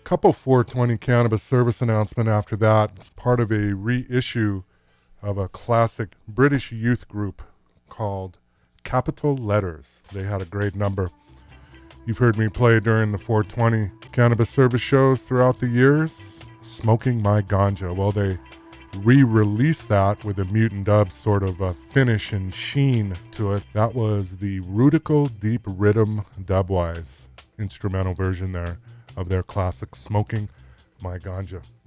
Couple 420 cannabis service announcement after that, part of a reissue of a classic British youth group called Capital Letters. They had a great number. You've heard me play during the 420 cannabis service shows throughout the years, Smoking My Ganja. Well, they re-released that with a Mutant Dub sort of a finish and sheen to it. That was the Rudical Deep Rhythm Dubwise instrumental version there of their classic Smoking My Ganja.